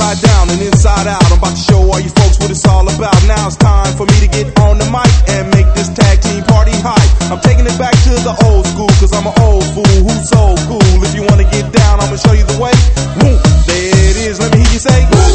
upside down and inside out. I'm about to show all you folks what it's all about. Now it's time for me to get on the mic and make this tag team party hype. I'm taking it back to the old school, cause I'm an old fool who's so cool. If you wanna get down, I'ma show you the way. Woo, there it is, let me hear you say woo.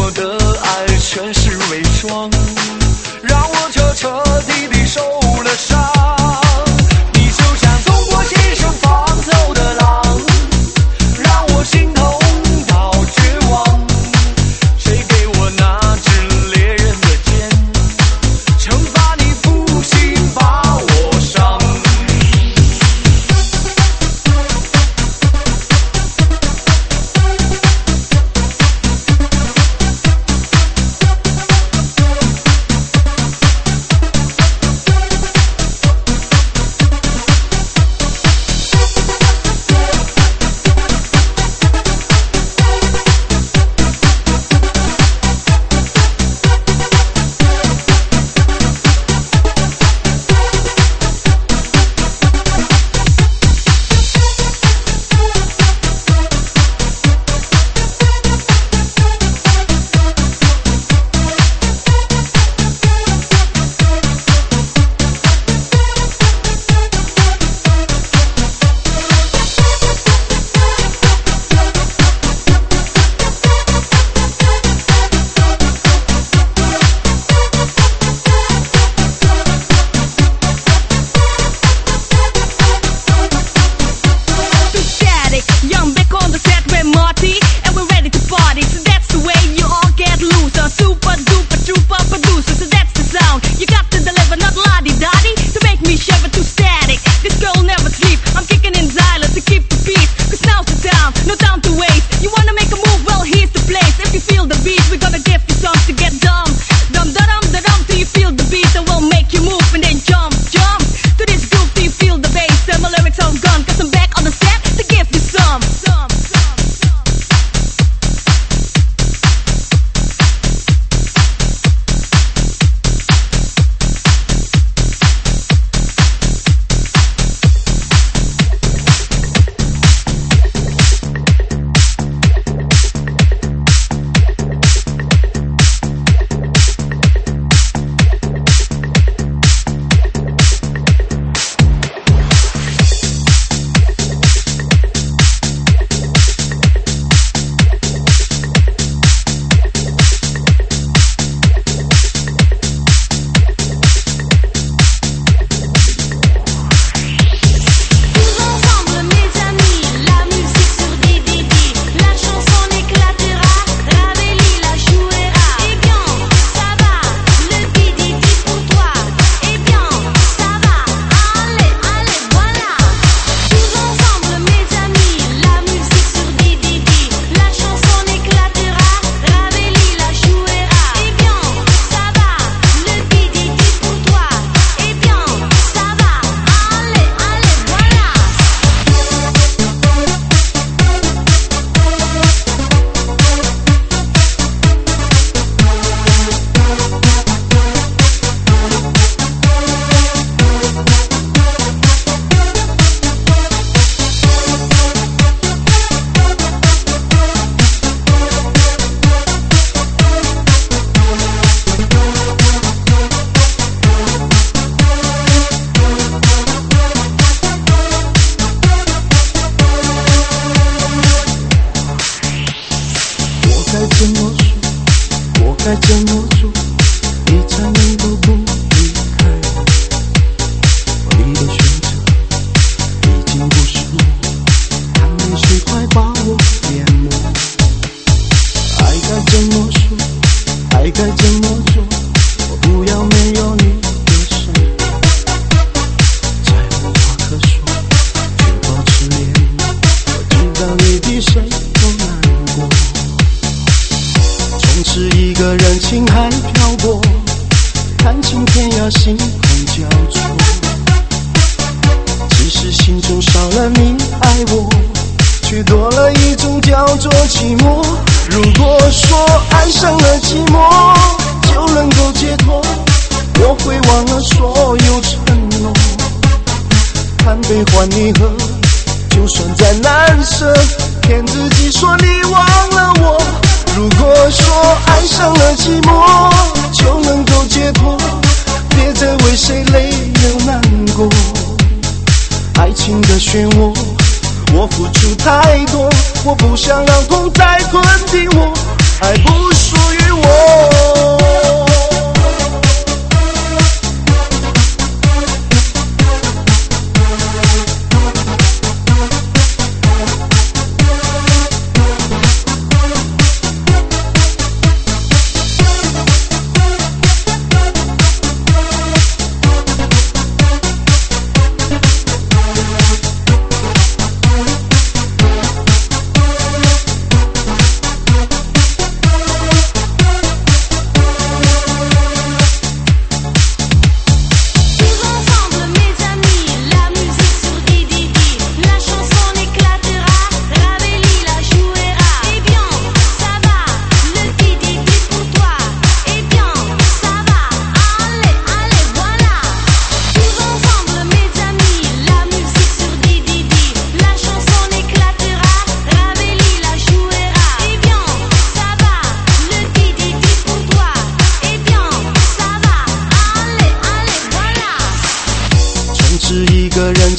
我的爱全是伪装，让我彻彻底底受了伤。你就像冲破心声放走的浪，让我心痛到绝望。谁给我那支猎人的剑，惩罚你负心把我伤。 该怎么做，你才能够不离开我？我的选择已经不是我，看泪水快把我淹没。爱该怎么说，爱该怎么做？我不要没有你的生活，再无话可说，却保持联络。我知道你比谁都难过。从此一个人情海漂泊，看尽天涯星空交错。只是心中少了你爱我，却多了一种叫做寂寞。如果说爱上了寂寞就能够解脱，我会忘了所有承诺。贪杯换你喝，就算再难舍，骗自己说你忘了我。如果说爱上了寂寞就能够解脱，别再为谁泪流难过。爱情的漩涡，我付出太多，我不想让痛再困定我。爱不属于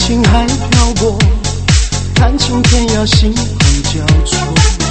情还漂泊，看清天涯星空交错，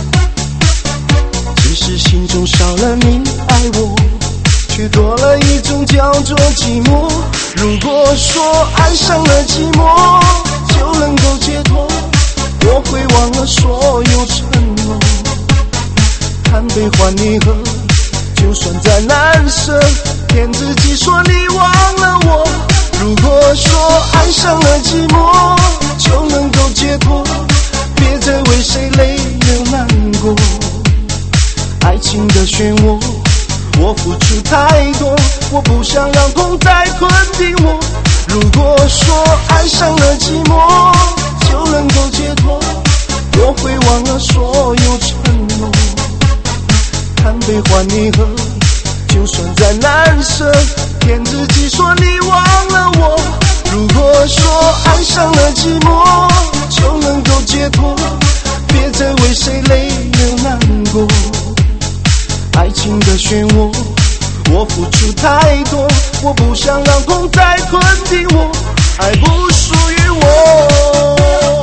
只是心中少了你爱我，却多了一种叫做寂寞。如果说爱上了寂寞就能够解脱，我会忘了所有承诺，看悲欢离合，就算再难舍，骗自己说你忘了我。如果说爱上了寂寞就能够解脱，别再为谁泪流难过。爱情的漩涡，我付出太多，我不想让痛再困定我。如果说爱上了寂寞就能够解脱，我会忘了所有承诺，看悲欢离合，就算再难舍，骗自己说你忘了我。如果说爱上了寂寞就能够解脱，别再为谁泪流难过。爱情的漩涡，我付出太多，我不想让痛再困定我，爱不属于我。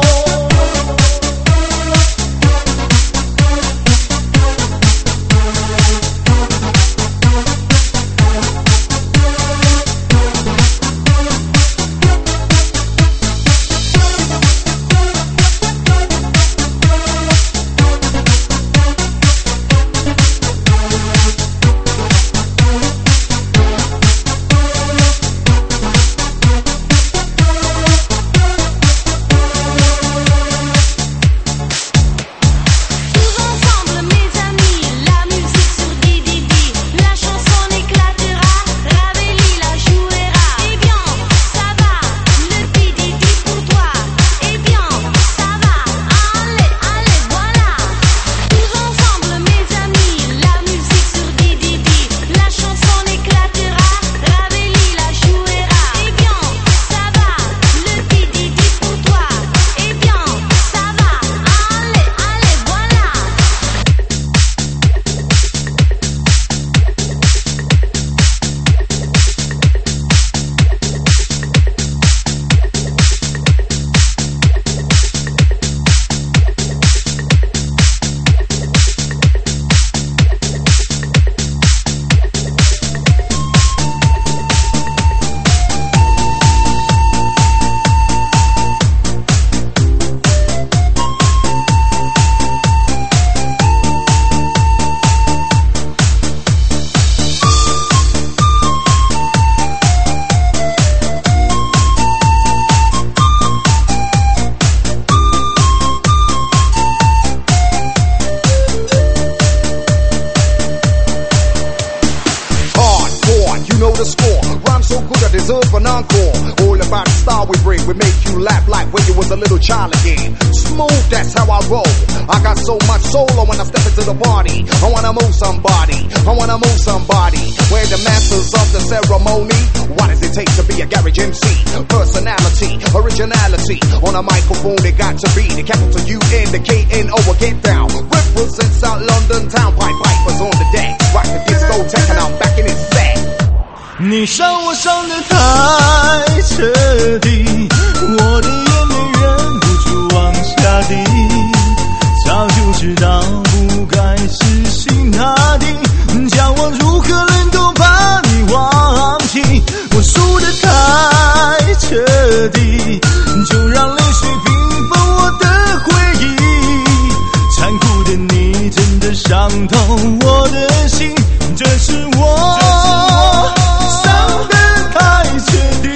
deserve an encore. All about the style we bring. We make you laugh like when you was a little child again. Smooth, that's how I roll. I got so much soul when I step into the party. I wanna move somebody. I wanna move somebody. We're the masters of the ceremony. What does it take to be a garage MC? Personality, originality. On a microphone, it got to be the capital U-N-K-N-O. Get down. Represent South London town. Pipe pipers on the deck. Rock the discotheque and I'm back in his set. 你伤我伤得太彻底，我的眼泪忍不住往下滴，早就知道不该死心塌地，叫我如何能够把你忘记，我输得太彻底，就让泪水冰封我的回忆，残酷的你真的伤透我的心，这是我伤得太彻底，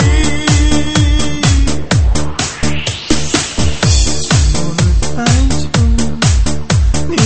沉默了太久，你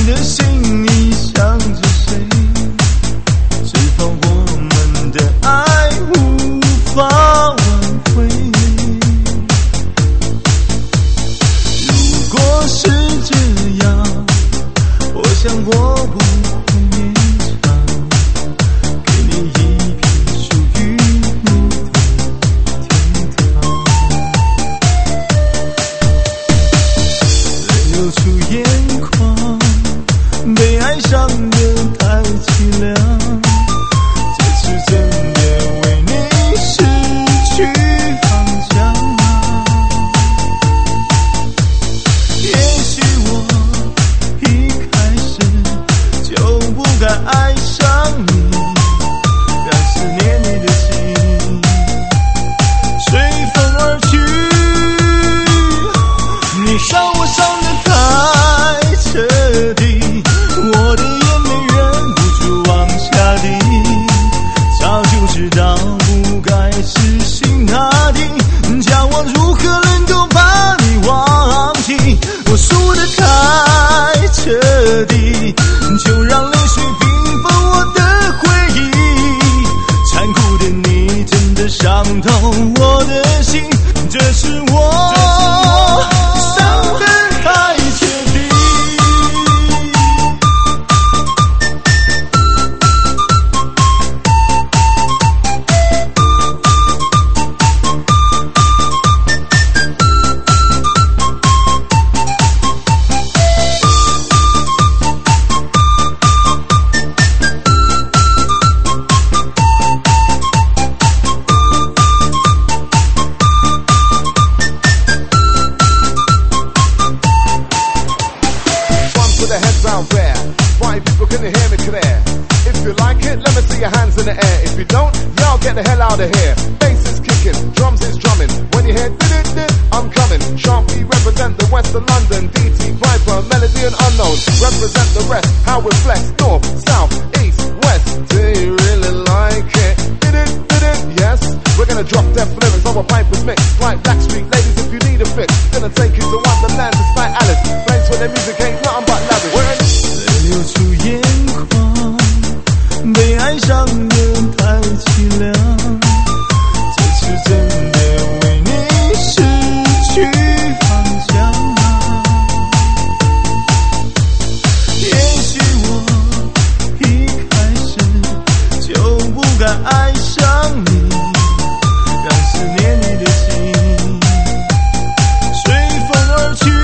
see your hands in the air. If you don't, y'all get the hell out of here. Bass is kicking, drums is drumming. When you hear dit-dit-dit, I'm coming. Sharpie represent the west of London. DT Viper, melody and unknown. Represent the rest, how we flex. North, south, east, west. Do you really like it? Dit-it, yes. We're gonna drop death lyrics over Piper's mix. Like Blackstreet ladies if you need a fix. Gonna take you to Wonderland, it's like Alice. Place where their music ain't nothing but lavish. 流出眼眶，被爱上的太凄凉，这次真的为你失去方向啊。也许我一开始就不该爱上你，让思念你的心随风而去。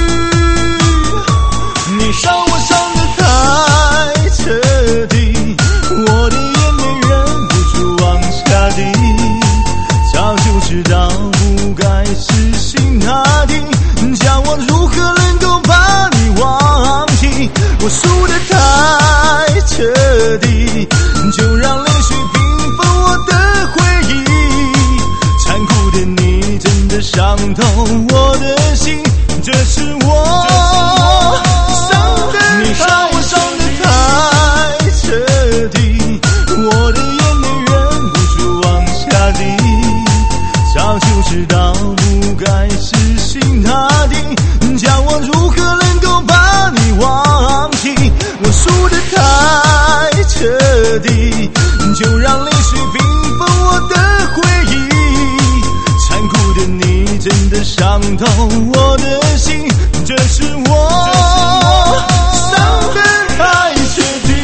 你伤我伤得太彻底，我的眼泪忍不住往下滴，早就知道不该死心塌地，叫我如何能够把你忘记。我输得太彻底，就让泪水平分我的回忆，残酷的你真的伤透我的心，这是我你伤我伤得太彻底，我的眼泪忍不住往下滴，早就知道不该死心塌地，叫我如何能够把你忘记。我输得太彻底，就让泪水平分我的回忆，残酷的你真的伤透我的心，这是我伤得太彻底。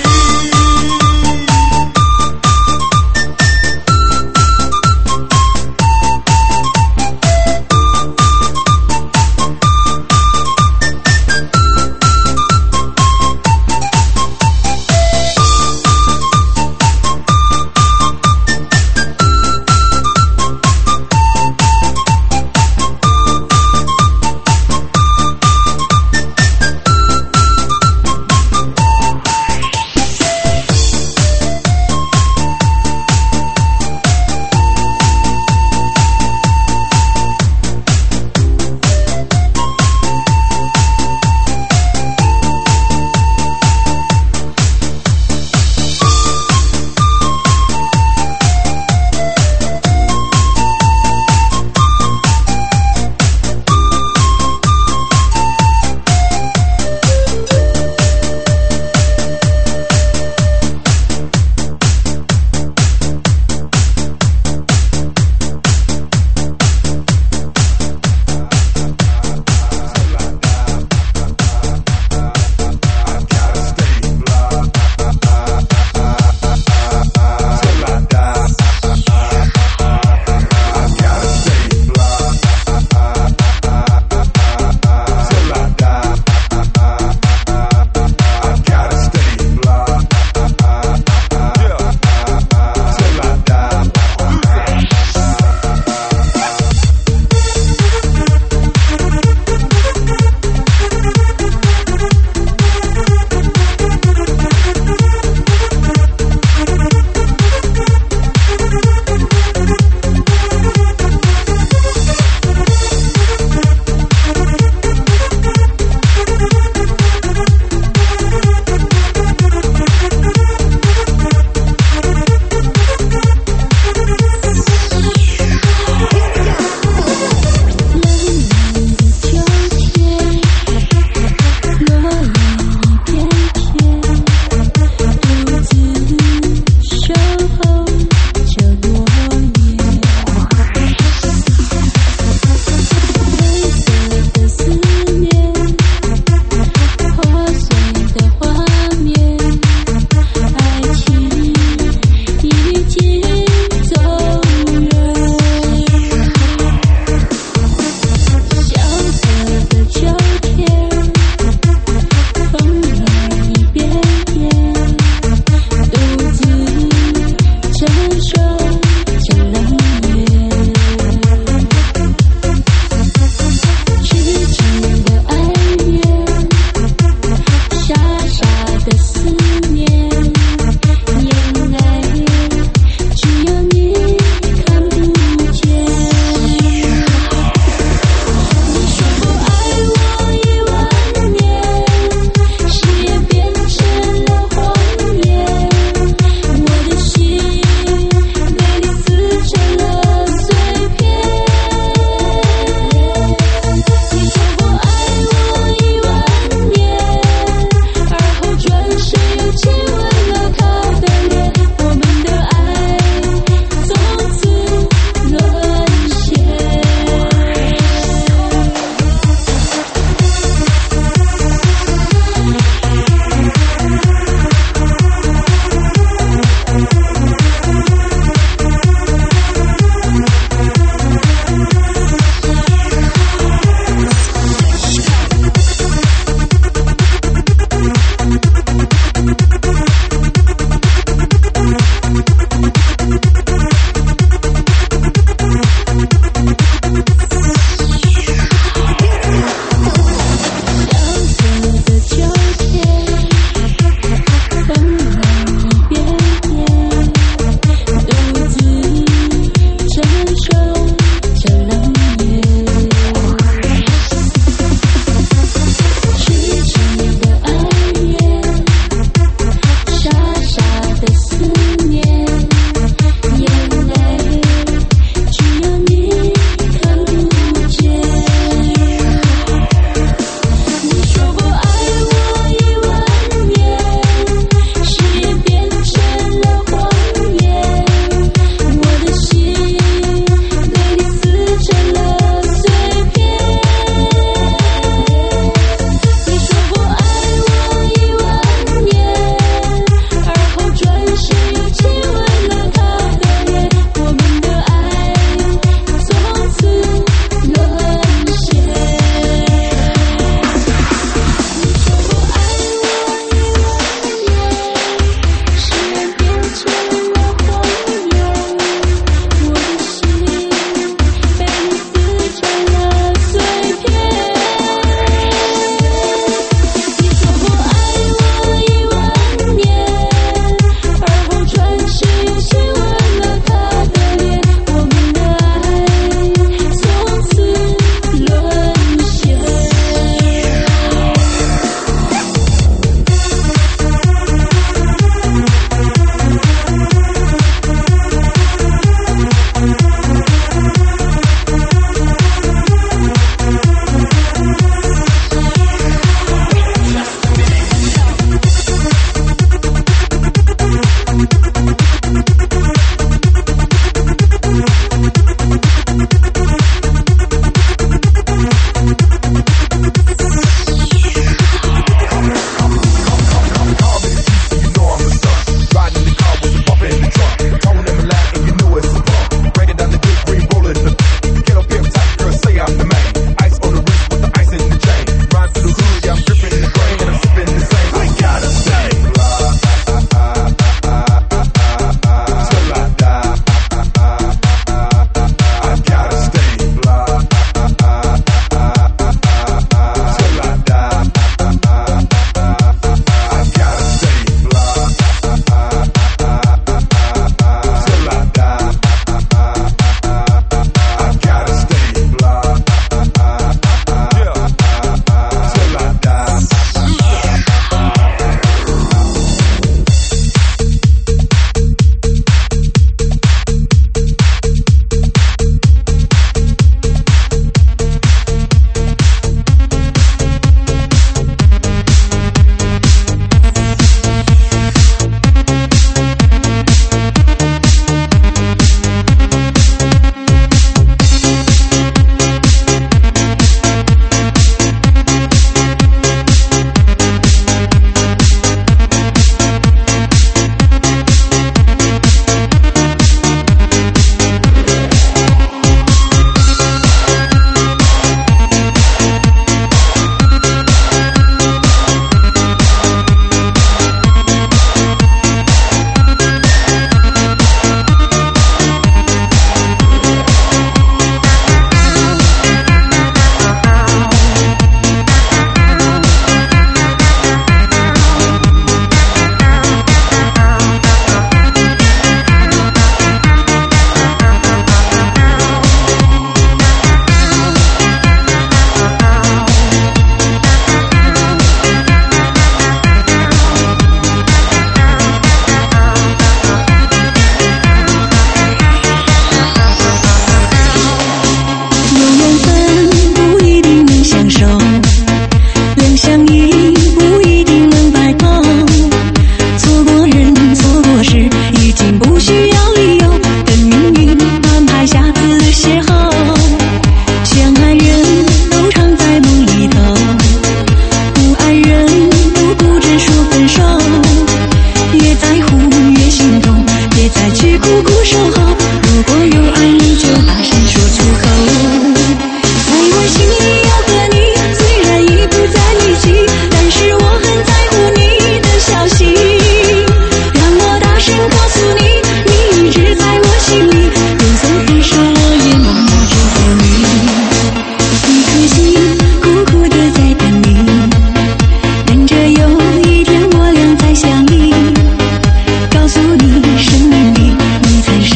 顾守候。如果有爱你就大声说出口。在我心里有个你，虽然已不在一起，但是我很在乎你的消息。让我大声告诉你，你一直在我心里，就算分手我也默默祝福你。一颗心苦苦的在等你，等着有一天我俩再相依，告诉你生命里你才是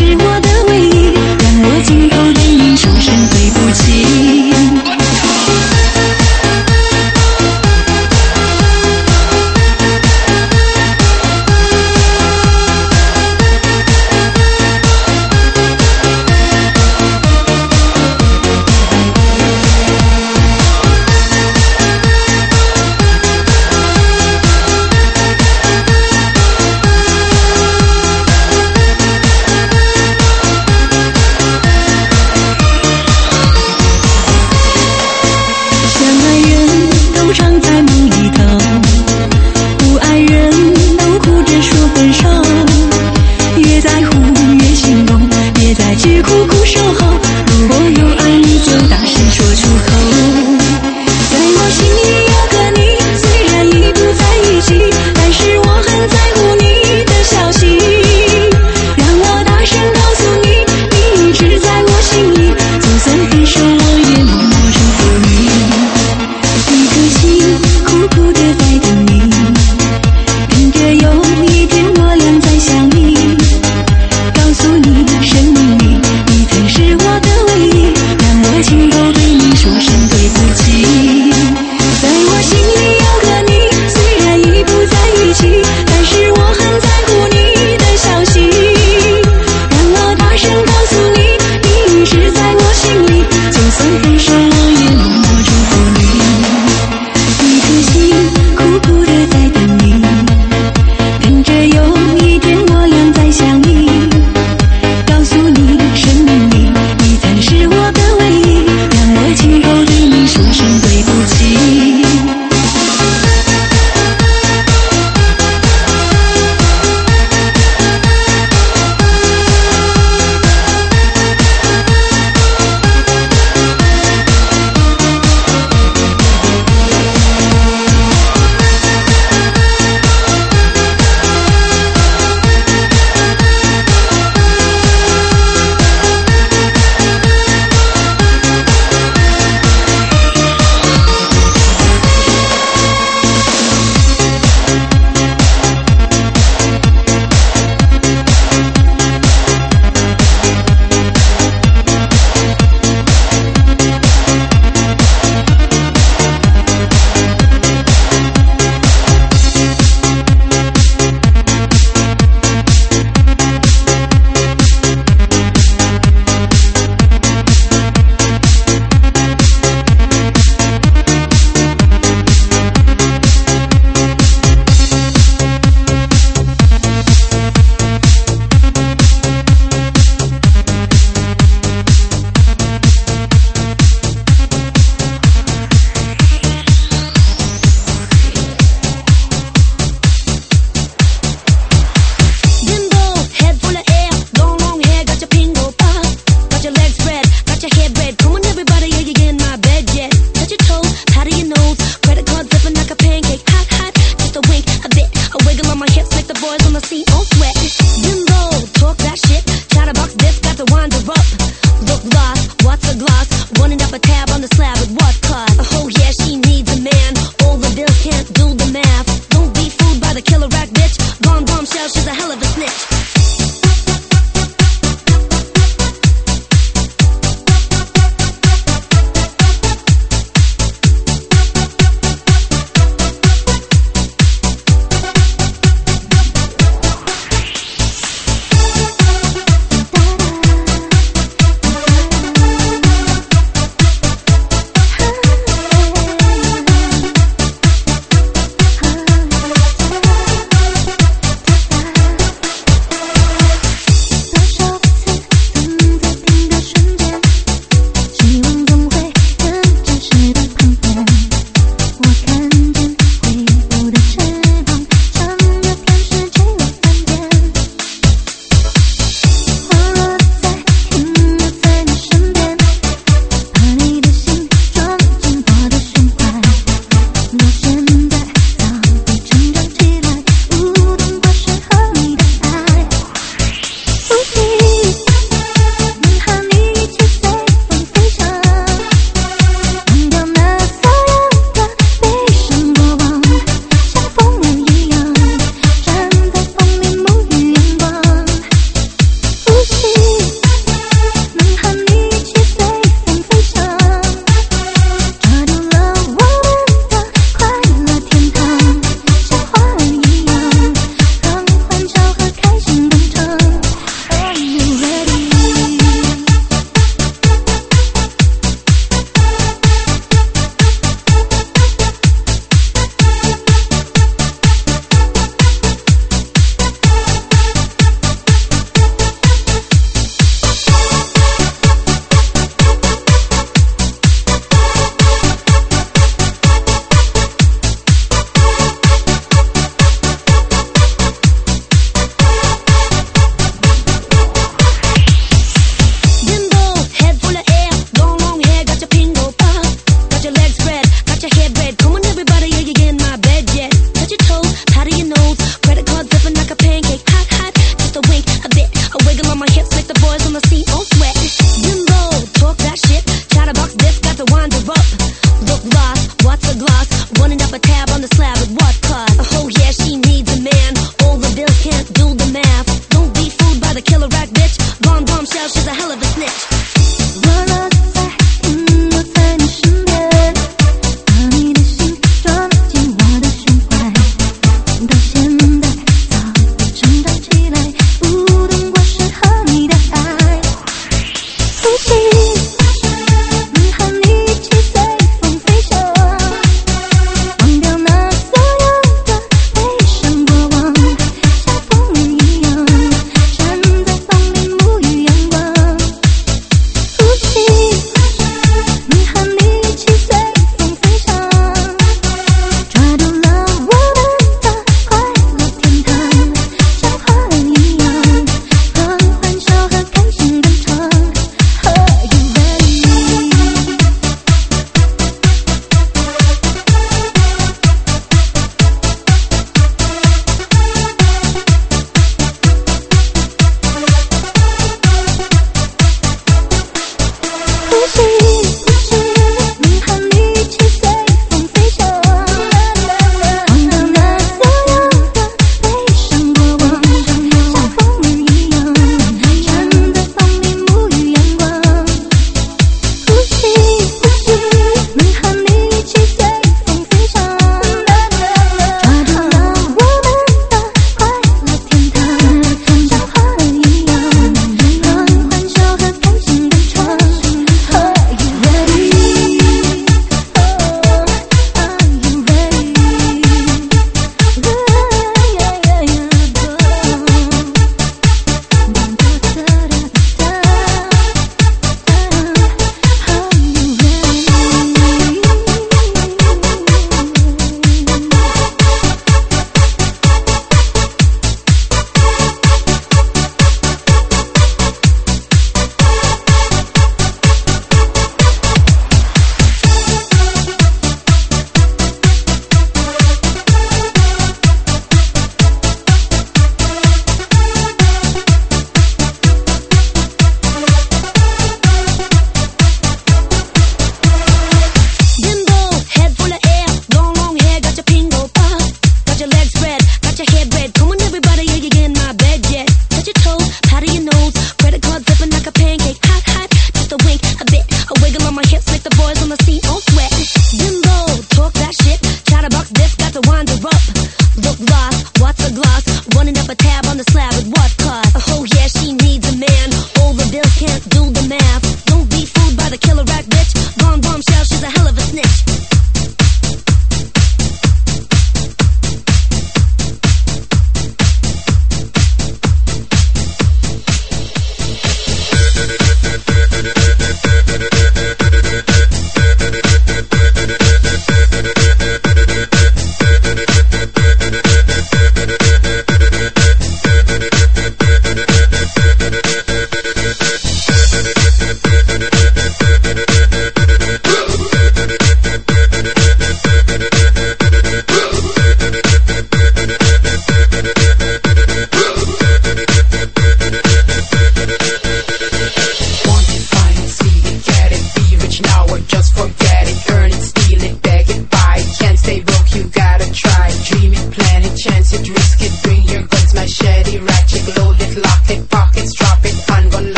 out of your nose. Credit card dripping like a pancake, hot, hot. Just a wink, a bit, a wiggle on my hips, make the boys on the seat all sweat. Bimbo, talk that shit. Chatterbox this, got to wind her up. Look lost, what's a gloss? Running up a tab on the slab with what cost? Oh yeah, she needs a man. All the bills can't do the math. Don't be fooled by the killer rack bitch. Bomb bombshell, she's a hell of a snitch.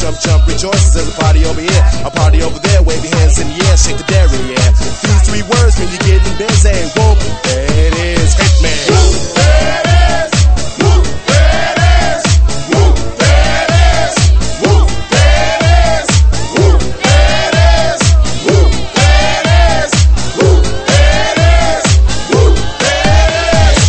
jump, jump, rejoices. There's a party over here, a party over there. Wave your hands in the air, shake the dairy, yeah. These three words when you're getting busy. Whoop, there it is, Hitman. Whoop, there it is. Whoop, there it is. Whoop, there it is. Whoop, there it is. Whoop, there it is. Whoop, there it is. Whoop, there it is. Whoop, there it is.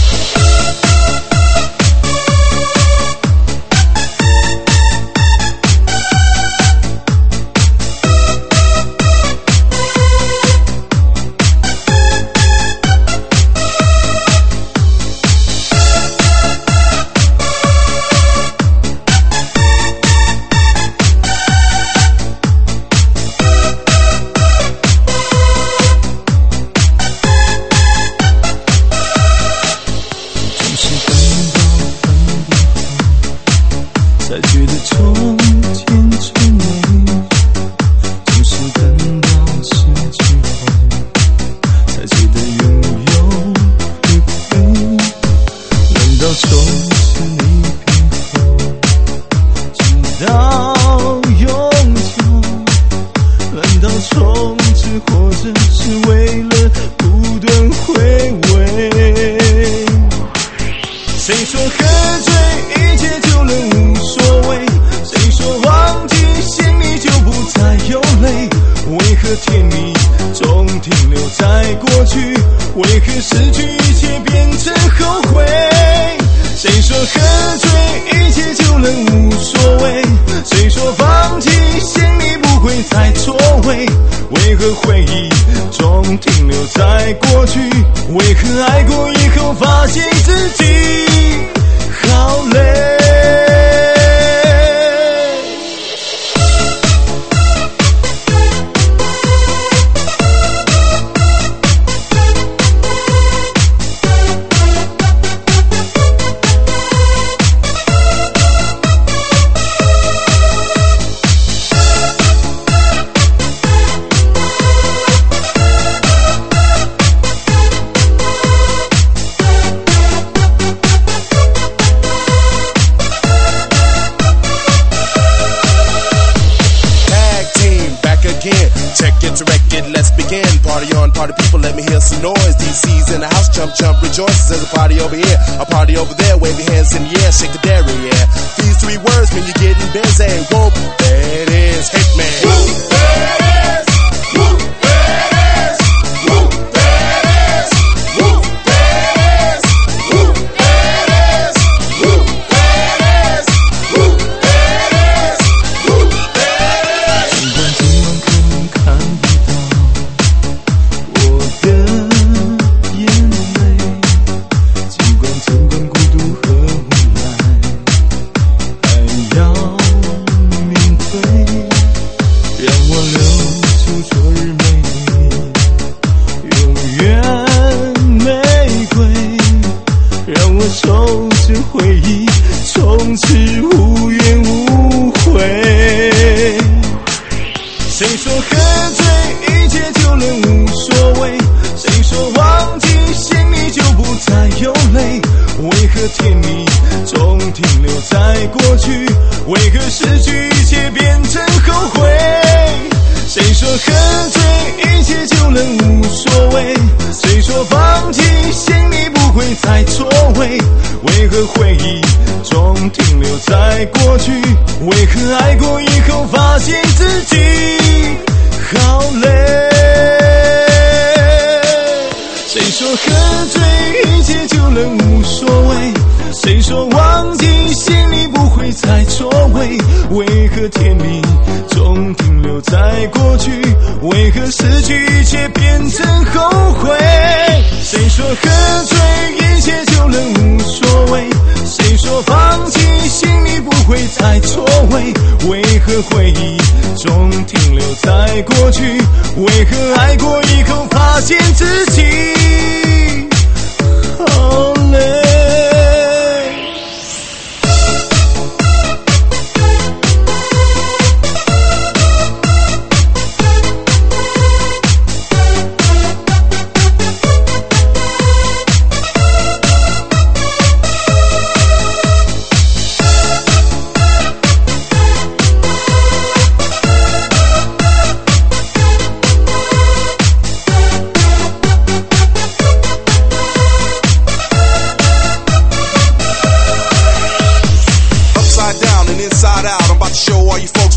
才觉得从前最美，总是等到失去后，才觉得拥有越贵。难道从此离别后，直到永久？难道从此活着是为了不断回味？谁说喝醉一切就能无所谓？谁说忘记心里就不再有泪？为何甜蜜总停留在过去？为何失去一切变成后悔？谁说喝醉一切就能无所谓？谁说放弃心里不会再错位？为何回忆总停留在过去？为何爱过以后发现自己好累？ Check it to wreck it, let's begin. Party on, party people, let me hear some noise. DC's in the house, jump, jump, rejoices. There's a party over here, a party over there. Wave your hands in the air, shake the dairy, yeah. These three words when you're getting busy. Whoop, there it is, Hitman. Whoop, there it is. Whoop, there it is. Whoop, there it is. Whoop, there it is. Whoop, there it is. Whoop, there it is. Whoop, there it is. Whoop, there it is. 从此回忆，从此无怨无悔。谁说喝醉一切就能无所谓？谁说忘记心里就不再有泪？为何甜蜜总停留在过去？为何失去一切变成后悔？谁说喝醉一切就能无所谓？谁说放弃心里不会再错位？为何回忆总停留在过去？为何爱过以后发现自己好累？谁说喝醉一切就能无所谓？谁说忘记心里不会再错位？为何甜蜜总停留在过去？为何失去一切变成后悔？谁说喝醉一切就能无所谓？谁说放弃心里不会再错位？为何回忆总停留在过去？为何爱过以后发现自己好累？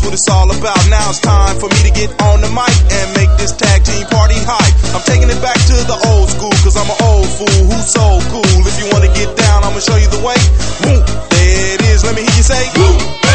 folks what it's all about. Now it's time for me to get on the mic and make this tag team party hype. I'm taking it back to the old school, cause I'm an old fool who's so cool. If you wanna get down, I'ma show you the way. Woo, there it is, let me hear you say, woo.